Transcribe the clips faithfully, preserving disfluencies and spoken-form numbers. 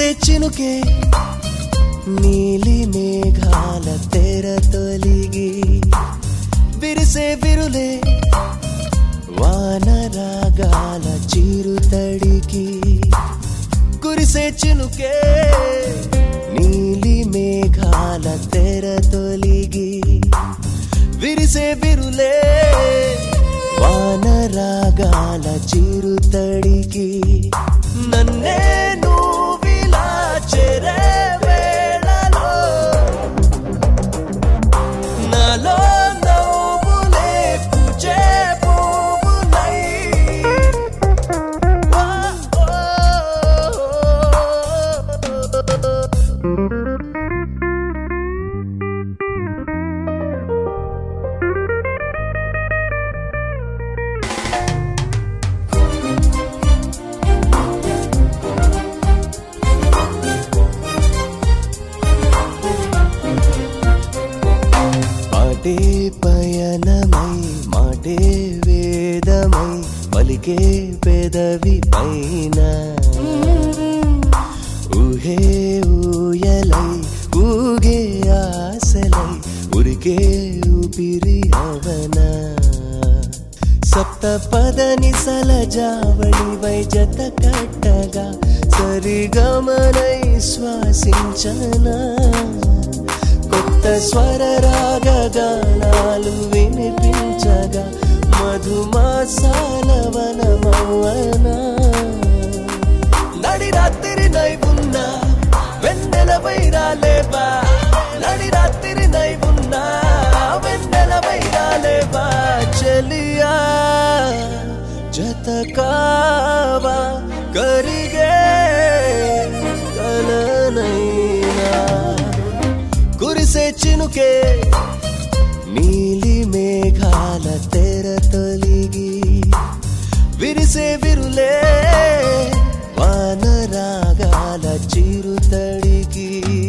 కురిసే చినుకే నీలి మేఘాల తెర తొలిగి విరిసే విరులే వానరాగాల చిరుతడికి కురిసే చినుకే నీలి మేఘాల తెర తొలిగి విరిసే విరులే వానరాగాల చిరుతడికి నన్నే నువ్విలా చేరే వేళలో నాలో నవ్వులే పూచే పువ్వులై మాటే పయనమై మాటే వేదమై పలికే పెదవి పైన ఊహే ఊయలై ఊగే ఆశలై ఉరికే ఊపిరి అవన సప్త పదని సలజావళి వై జత కట్టగా సరిగమనై శ్వాసించనా కొత్త స్వర రాగ గానాలు వినిపించగా మధుమాసాల వనమౌవనా నడి రాత్రి నై ఉన్నా వెన్నెల వైరాలేవా నడి రాత్రి నై ఉన్నా వెన్నెల వైరాలేవా చెలియా జత కావా కరిగే కలనైనా కురిసే చినుకే నీలి మేఘాల తెర తొలిగి విరిసే విరులే వానరాగాల చిరుతడికి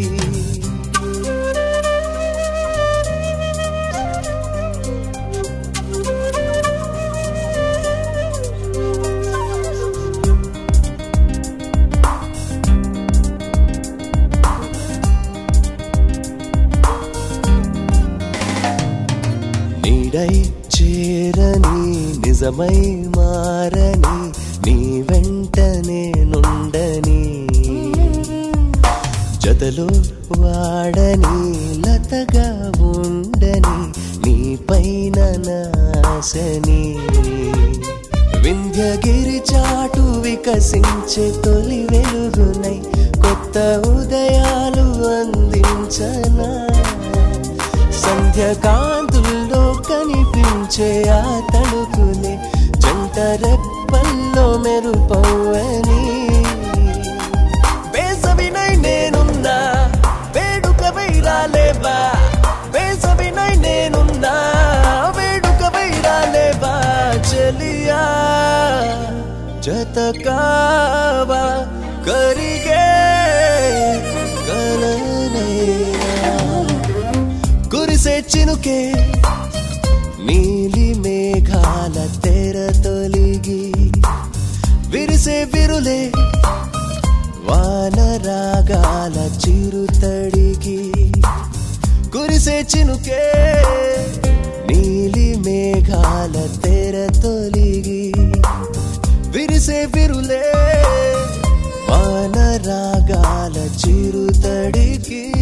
నీడై చేరని నిజమై మారని నీ వెంట నేనుండని జతలో వాడని లతగా ఉండని నీ పైన నాశని వింధ్యగిరి చాటు వికసించే తొలి వెలుగునై కొత్త ఉదయాలు అందించనా సంధ్య కాంతుల్లో కనిపించే ఆ తణుకులే జంట రెప్పల్లో మెరుపవ్వని వేసవినై నేనున్నా వేడుక వైరాలేవా వేసవినై నేనున్నా వేడుక వైరాలేవా చెలియా జత కావా కరిగే కలనైనా కురిసే చినుకే నీలి మేఘాల తెర తొలిగి విరిసే విరులే వానరాగాల చిరుతడికి కురిసే చినుకే నీలి మేఘాల తెర తొలిగి విరిసే విరులే వానరాగాల చిరుతడికి